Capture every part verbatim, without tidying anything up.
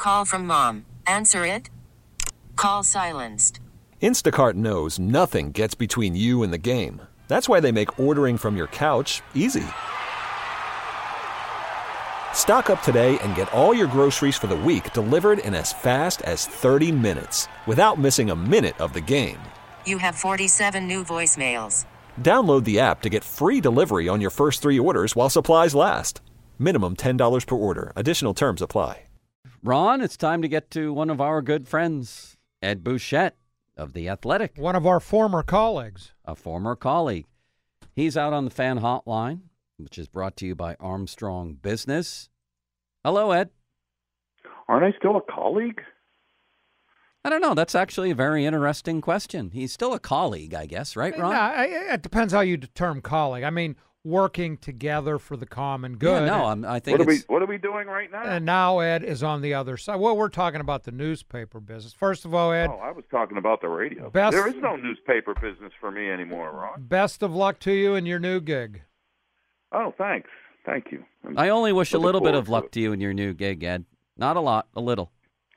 Call from mom. Answer it. Call silenced. Instacart knows nothing gets between you and the game. That's why they make ordering from your couch easy. Stock up today and get all your groceries for the week delivered in as fast as thirty minutes without missing a minute of the game. You have forty-seven new voicemails. Download the app to get free delivery on your first three orders while supplies last. Minimum ten dollars per order. Additional terms apply. Ron, it's time to get to one of our good friends, Ed Bouchette of The Athletic. One of our former colleagues. A former colleague. He's out on the fan hotline, which is brought to you by Armstrong Business. Hello, Ed. Aren't I still a colleague? I don't know. That's actually a very interesting question. He's still a colleague, I guess, right, Ron? No, I- it depends how you term colleague. I mean, working together for the common good. Yeah, no, I'm, I think What are we it's... What are we doing right now? And now Ed is on the other side. Well, we're talking about the newspaper business. First of all, Ed, Oh, I was talking about the radio. Best- There is no newspaper business for me anymore, Ron. best of luck to you in your new gig. Oh, thanks. Thank you. I'm I only wish a looking little bit forward of to luck it. to you in your new gig, Ed. Not a lot, a little.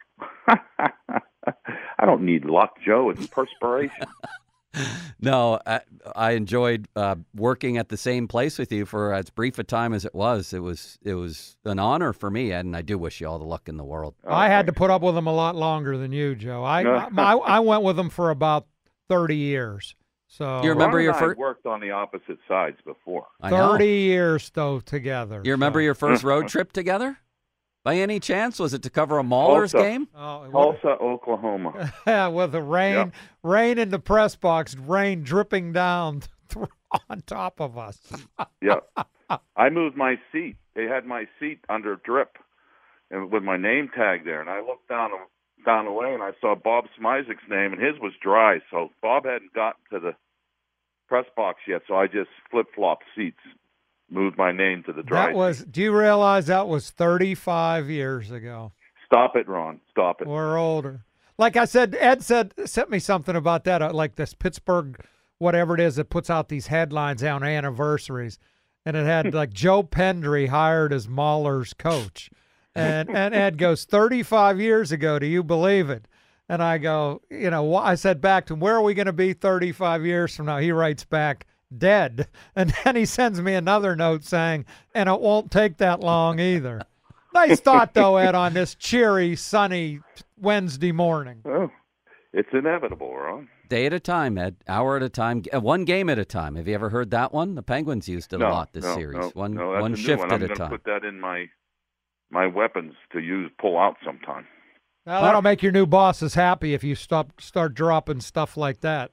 I don't need luck, Joe. It's perspiration. No, I, I enjoyed uh, working at the same place with you for as brief a time as it was. It was it was an honor for me, Ed, and I do wish you all the luck in the world. Oh, I had to thanks. put up with him a lot longer than you, Joe. I No. I, I went with him for about thirty years. So You remember Ron your and I fir- worked on the opposite sides before. I know. thirty years though together. You remember so. your first road trip together? By any chance, was it to cover a Maulers Tulsa. game? Oh, what- Tulsa, Oklahoma. with the rain, Yep. rain in the press box, rain dripping down on top of us. Yeah. I moved my seat. They had my seat under drip and with my name tag there. And I looked down down the way and I saw Bob Smizek's name, and his was dry. So Bob hadn't gotten to the press box yet. So I just flip-flopped seats, moved my name to the dry That was. Do you realize that was thirty-five years ago? Stop it, Ron. Stop it. We're older. Like I said, Ed said sent me something about that, uh, like this Pittsburgh, whatever it is that puts out these headlines on anniversaries, and it had like Joe Pendry hired as Mahler's coach, and and Ed goes thirty-five years ago. Do you believe it? And I go, you know, wh- I said back to him, where are we going to be thirty-five years from now? He writes back, dead. And then he sends me another note saying, and it won't take that long either. Nice thought, though, Ed, on this cheery, sunny Wednesday morning. Oh, it's inevitable, Ron. Day at a time, Ed. Hour at a time. uh, One game at a time. Have you ever heard that one? The Penguins used it no, a lot this no, series. No, one no, that's one a new shift one. at I'm a gonna time. put that in my my weapons to use, pull out sometime. Now, that'll make your new bosses happy if you stop start dropping stuff like that.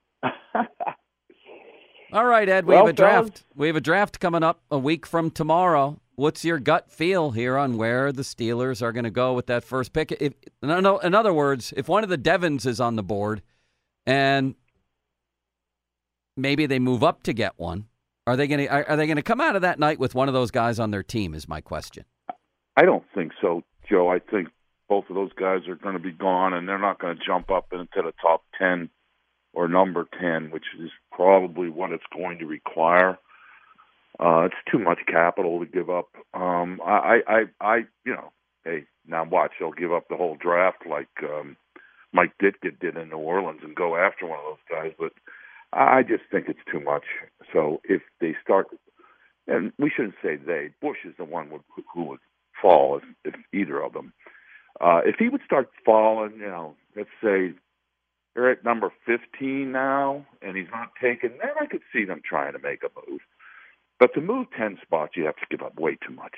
All right, Ed, we Well, have a draft. We have a draft coming up a week from tomorrow. What's your gut feel here on where the Steelers are going to go with that first pick? If, no, no, in other words, if one of the Devons is on the board and maybe they move up to get one, are they going to are, are they going to come out of that night with one of those guys on their team is my question. I don't think so, Joe. I think both of those guys are going to be gone, and they're not going to jump up into the top ten or number ten, which is probably what it's going to require. Uh, it's too much capital to give up. Um, I, I, I, you know, hey, now watch, they'll give up the whole draft like um, Mike Ditka did in New Orleans and go after one of those guys. But I just think it's too much. So if they start, and we shouldn't say they, Bush is the one who, who would fall if, if either of them. Uh, if he would start falling, you know, let's say they're at number fifteen now, and he's not taken, then I could see them trying to make a move. But to move ten spots, you have to give up way too much.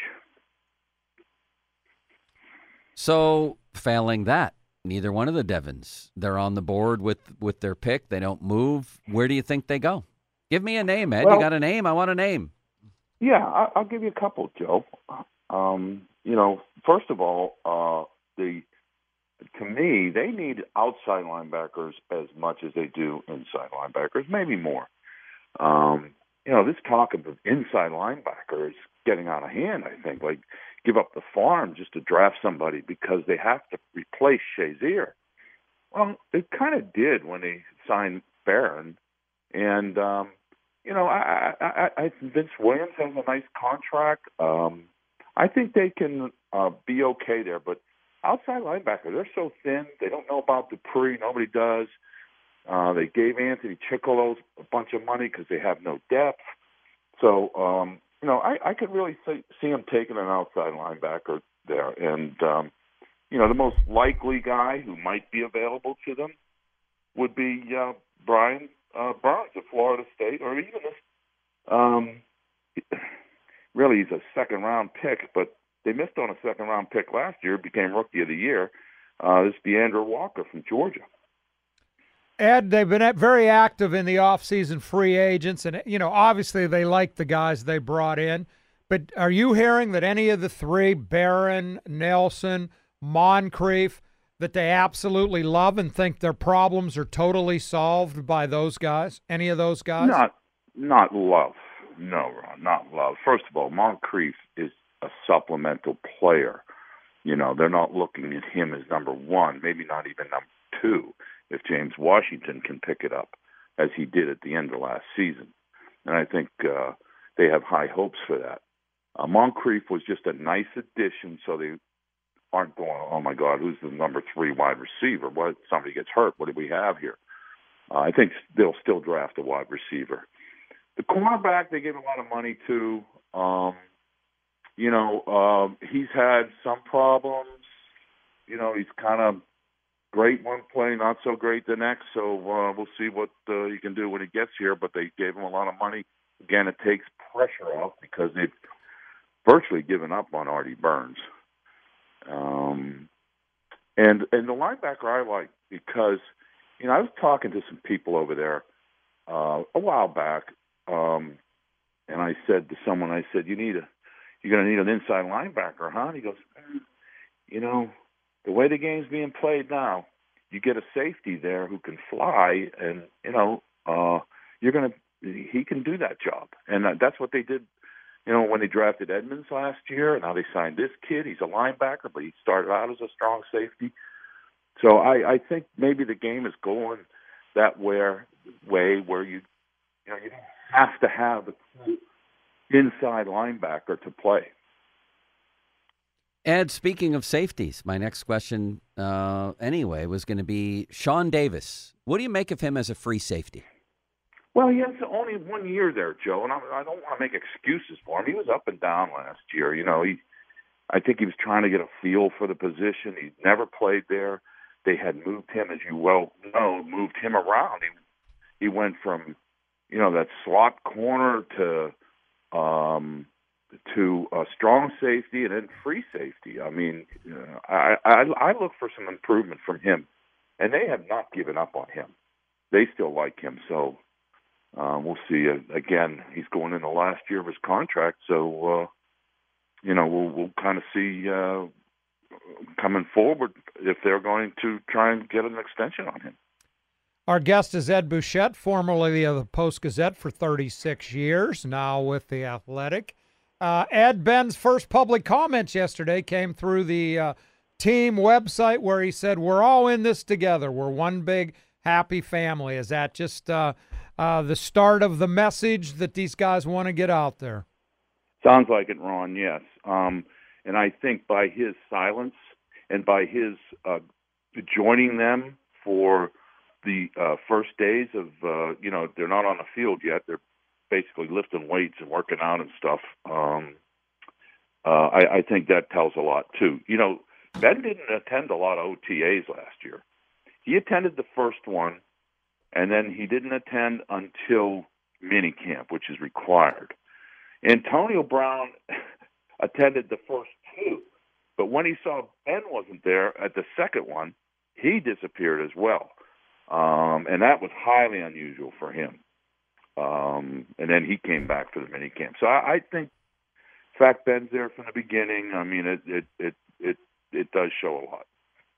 So, failing that, neither one of the Devons, they're on the board with, with their pick. They don't move. Where do you think they go? Give me a name, Ed. Well, you got a name? I want a name. Yeah, I, I'll give you a couple, Joe. Um, you know, first of all, uh, the to me, they need outside linebackers as much as they do inside linebackers, maybe more. Um, you know, this talk of inside linebacker is getting out of hand, I think. Like, give up the farm just to draft somebody because they have to replace Shazier. Well, they kind of did when they signed Barron. And, um, you know, I, I, I, Vince Williams has a nice contract. Um, I think they can uh, be okay there. But outside linebacker, they're so thin. They don't know about Dupree. Nobody does. Uh, they gave Anthony Chickolo a bunch of money because they have no depth. So, um, you know, I, I could really see, see him taking an outside linebacker there. And, um, you know, the most likely guy who might be available to them would be uh, Brian uh, Burns of Florida State, or even this. Um, really, he's a second-round pick, but they missed on a second-round pick last year, became Rookie of the Year. Uh, this is DeAndre Walker from Georgia. Ed, they've been very active in the offseason free agents, and, you know, obviously they like the guys they brought in. But are you hearing that any of the three, Barron, Nelson, Moncrief, that they absolutely love and think their problems are totally solved by those guys? Any of those guys? Not, not love. No, Ron, not love. First of all, Moncrief is a supplemental player. You know, they're not looking at him as number one, maybe not even number two, if James Washington can pick it up, as he did at the end of last season. And I think uh, they have high hopes for that. Uh, Moncrief was just a nice addition, so they aren't going, oh, my God, who's the number three wide receiver? What, somebody gets hurt. What do we have here? Uh, I think they'll still draft a wide receiver. The cornerback, they gave a lot of money to. Um, you know, uh, he's had some problems. You know, he's kind of great one play, not so great the next. So uh, we'll see what uh, he can do when he gets here. But they gave him a lot of money. Again, it takes pressure off because they've virtually given up on Artie Burns. Um, and and the linebacker I like because, you know, I was talking to some people over there uh, a while back, um, and I said to someone, I said, you need a, you're going to need an inside linebacker, huh? And he goes, mm, you know, the way the game's being played now, you get a safety there who can fly, and, you know, uh, you're going to, he can do that job. And that's what they did, you know, when they drafted Edmonds last year, and now they signed this kid. He's a linebacker, but he started out as a strong safety. So I, I think maybe the game is going that way, way where you, you know, you don't have to have an inside linebacker to play. Ed, speaking of safeties, my next question uh, anyway was going to be Sean Davis. What do you make of him as a free safety? Well, he has only one year there, Joe, and I, I don't want to make excuses for him. He was up and down last year. You know, he, I think he was trying to get a feel for the position. He never played there. They had moved him, as you well know, moved him around. He, he went from, you know, that slot corner to um, to a strong safety and then free safety. I mean, uh, I, I, I look for some improvement from him, and they have not given up on him. They still like him, so uh, we'll see. Uh, again, he's going in the last year of his contract, so, uh, you know, we'll, we'll kind of see uh, coming forward if they're going to try and get an extension on him. Our guest is Ed Bouchette, formerly of the Post-Gazette for thirty-six years, now with The Athletic. Uh, Ed, Ben's first public comments yesterday came through the uh, team website where he said, we're all in this together. We're one big happy family. Is that just uh, uh, the start of the message that these guys want to get out there? Sounds like it, Ron, yes. Um, and I think by his silence and by his uh, joining them for the uh, first days of, uh, you know, they're not on the field yet. They're basically lifting weights and working out and stuff. Um, uh, I, I think that tells a lot, too. You know, Ben didn't attend a lot of O T As last year. He attended the first one, and then he didn't attend until minicamp, which is required. Antonio Brown attended the first two, but when he saw Ben wasn't there at the second one, he disappeared as well. Um, and that was highly unusual for him. Um, and then he came back for the minicamp. So I, I think, in fact, Ben's there from the beginning. I mean, it it it it, it does show a lot.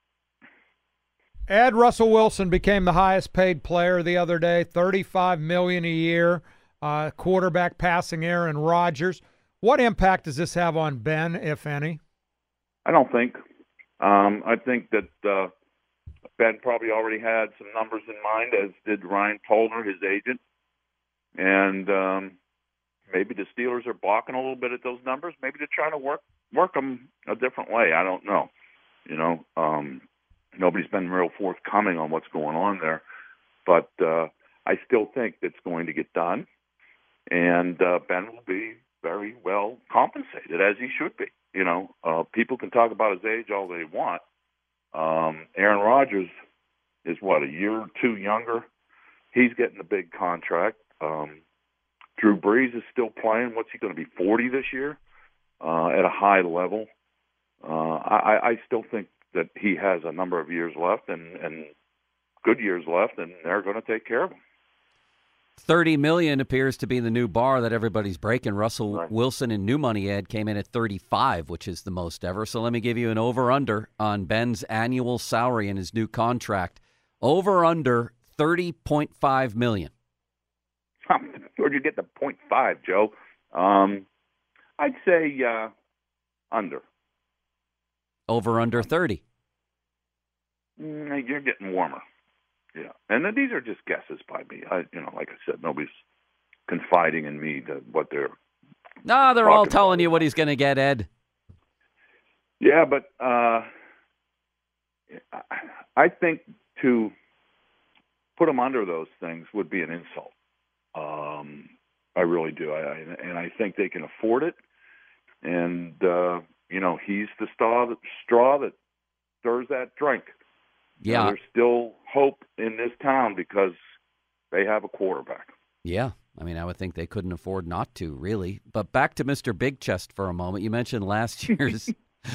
Ed, Russell Wilson became the highest paid player the other day, thirty-five million dollars a year, uh, quarterback passing Aaron Rodgers. What impact does this have on Ben, if any? I don't think. Um, I think that uh, Ben probably already had some numbers in mind, as did Ryan Polner, his agent. And um, maybe the Steelers are balking a little bit at those numbers. Maybe they're trying to work work them a different way. I don't know. You know, um, nobody's been real forthcoming on what's going on there, but uh, I still think it's going to get done, and uh, Ben will be very well compensated, as he should be. You know, uh, people can talk about his age all they want. Um, Aaron Rodgers is, what, a year or two younger? He's getting a big contract. Um, Drew Brees is still playing. What's he going to be, forty this year uh, at a high level? Uh, I, I still think that he has a number of years left and, and good years left, and they're going to take care of him. thirty million dollars appears to be the new bar that everybody's breaking. Russell Right. Wilson in New Money Ed came in at thirty-five, which is the most ever. So let me give you an over-under on Ben's annual salary and his new contract. Over-under thirty point five million dollars. Where'd you get the point five, Joe? Um, I'd say uh, under. Over-under thirty. Mm, You're getting warmer. Yeah, and then these are just guesses by me. I, you know, like I said, nobody's confiding in me to what they're. No, they're all talking telling about. you what he's going to get, Ed. Yeah, but uh, I think to put him under those things would be an insult. Um, I really do. I, I, and I think they can afford it. And, uh, you know, he's the straw that, straw that stirs that drink. You know, Yeah. there's still hope in this town because they have a quarterback. Yeah. I mean, I would think they couldn't afford not to, really. But back to Mister Big Chest for a moment. You mentioned last year's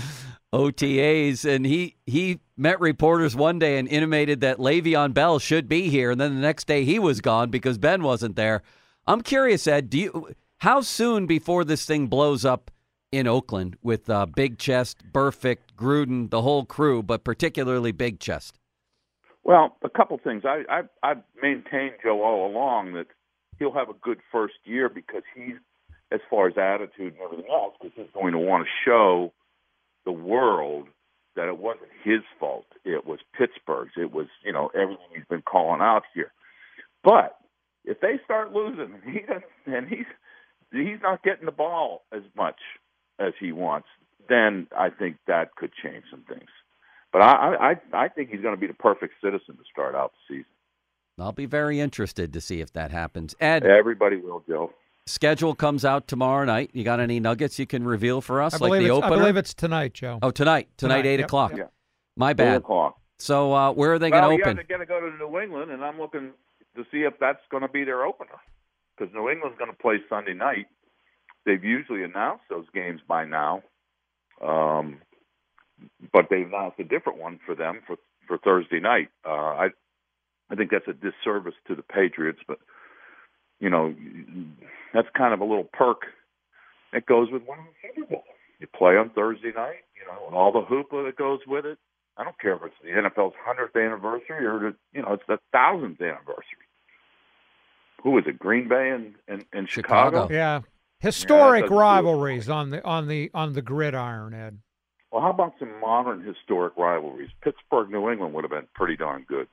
O T As, and he, he met reporters one day and intimated that Le'Veon Bell should be here, and then the next day he was gone because Ben wasn't there. I'm curious, Ed, do you how soon before this thing blows up in Oakland with uh, Big Chest, Burfict, Gruden, the whole crew, but particularly Big Chest? Well, a couple things. I, I, I've maintained, Joe, all along that he'll have a good first year because he's, as far as attitude and everything else, because he's going to want to show the world that it wasn't his fault. It was Pittsburgh's. It was, you know, everything he's been calling out here. But if they start losing, and he doesn't, and he's he's not getting the ball as much as he wants, then I think that could change some things. But I I, I think he's going to be the perfect citizen to start out the season. I'll be very interested to see if that happens. Ed, Everybody will, Joe. schedule comes out tomorrow night. You got any nuggets you can reveal for us, I like believe, the it's, opener? I believe it's tonight, Joe. Oh, tonight. Tonight, Tonight, eight yep, o'clock. yep. My Eight bad. o'clock. So uh, where are they Well, going to yeah, open? they're going to go to New England, and I'm looking to see if that's going to be their opener because New England's going to play Sunday night. They've usually announced those games by now, um, but they've announced a different one for them for, for Thursday night. Uh, I I think that's a disservice to the Patriots, but you know that's kind of a little perk that goes with winning the Super Bowl. You play on Thursday night, you know, and all the hoopla that goes with it. I don't care if it's the N F L's hundredth anniversary or the, you know, it's the thousandth anniversary. Who is it? Green Bay and, and, and Chicago? Chicago. Yeah, historic doesn't do it. rivalries on the on the on the gridiron, Ed. Well, how about some modern historic rivalries? Pittsburgh, New England would have been pretty darn good.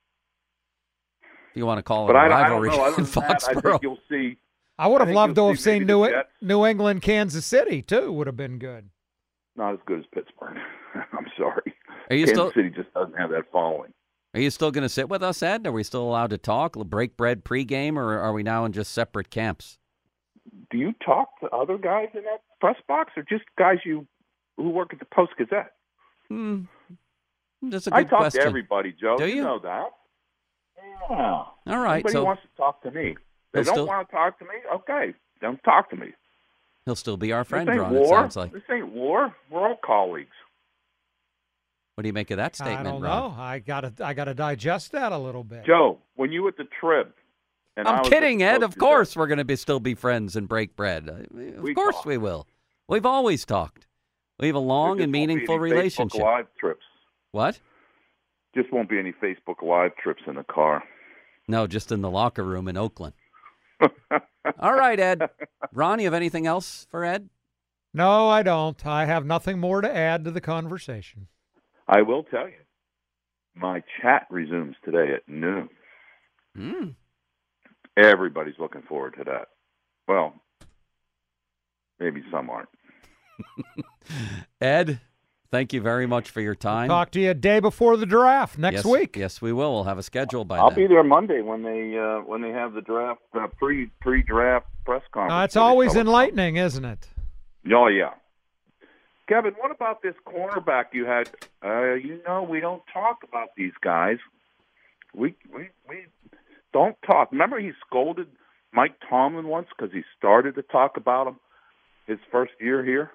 If you want to call it But a I, I don't rivalry know. Other in than that, I think Foxborough. you'll see. I would I have think loved to you'll have see maybe seen the New Jets. New England, Kansas City too. Would have been good. Not as good as Pittsburgh. I'm sorry. Are you Kansas still City just doesn't have that following. Are you still going to sit with us, Ed? Are we still allowed to talk, break bread pregame, or are we now in just separate camps? Do you talk to other guys in that press box, or just guys you who work at the Post Gazette? Hmm. That's a good I talk question. to everybody, Joe. Do you? know that. Yeah. All right. Anybody So wants to talk to me. They He'll don't still- want to talk to me. Okay, don't talk to me. he'll still be our friend, this ain't Ron, war. it sounds like. This ain't war. We're all colleagues. What do you make of that statement, I don't Ron? know. I gotta I gotta digest that a little bit. Joe, when you at the Trib, and I I'm was kidding, at the Ed. Post Of course Gazette, we're going to be, still be friends and break bread. Uh, Of We course talk. we will. We've always talked. We have a long there and just won't be meaningful any relationship. Facebook Live trips. What? Just won't be any Facebook Live trips in the car. No, just in the locker room in Oakland. All right, Ed. Ron, you have anything else for Ed? No, I don't. I have nothing more to add to the conversation. I will tell you, my chat resumes today at noon. Hmm. Everybody's looking forward to that. Well, maybe some aren't. Ed, Thank you very much for your time. Talk to you a day before the draft next yes, week. Yes, we will. We'll have a schedule by I'll then. be there Monday when they uh, when they have the draft uh, pre pre draft press conference. Uh, it's always enlightening, isn't it? Oh yeah. Kevin, what about this cornerback you had? Uh, you know, we don't talk about these guys. We we we don't talk. Remember, he scolded Mike Tomlin once because he started to talk about him his first year here.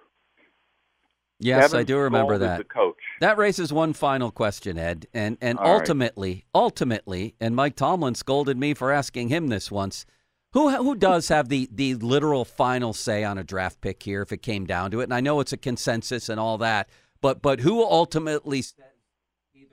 Yes, Kevin I do remember scolded that. The coach. That raises one final question, Ed, and and All ultimately, right. ultimately, and Mike Tomlin scolded me for asking him this once. Who who does have the, the literal final say on a draft pick here if it came down to it? And I know it's a consensus and all that, but but who ultimately says either,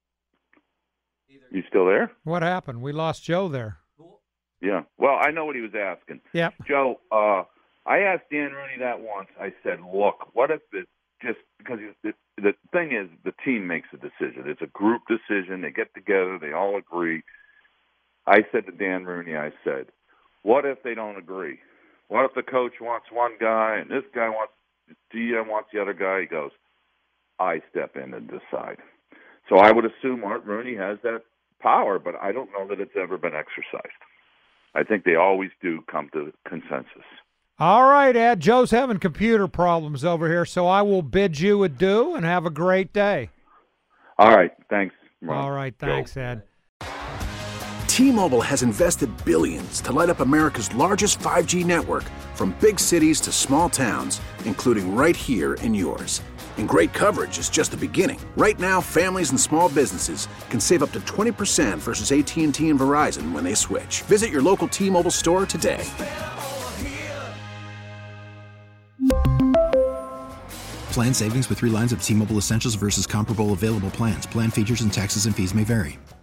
either You still there? What happened? We lost Joe there. Yeah. Well, I know what he was asking. Yep. Joe, uh, I asked Dan Rooney that once. I said, look, what if it just because it, the thing is the team makes a decision. It's a group decision. They get together. They all agree. I said to Dan Rooney, I said, what if they don't agree? What if the coach wants one guy and this guy wants, the G M wants the other guy? He goes, I step in and decide. So I would assume Art Rooney has that power, but I don't know that it's ever been exercised. I think they always do come to consensus. All right, Ed. Joe's having computer problems over here, so I will bid you adieu and have a great day. All right. Thanks. Ron. All right. Thanks, Joe. Ed. T-Mobile has invested billions to light up America's largest five G network, from big cities to small towns, including right here in yours. And great coverage is just the beginning. Right now, families and small businesses can save up to twenty percent versus A T and T and Verizon when they switch. Visit your local T-Mobile store today. Plan savings with three lines of T-Mobile Essentials versus comparable available plans. Plan features and taxes and fees may vary.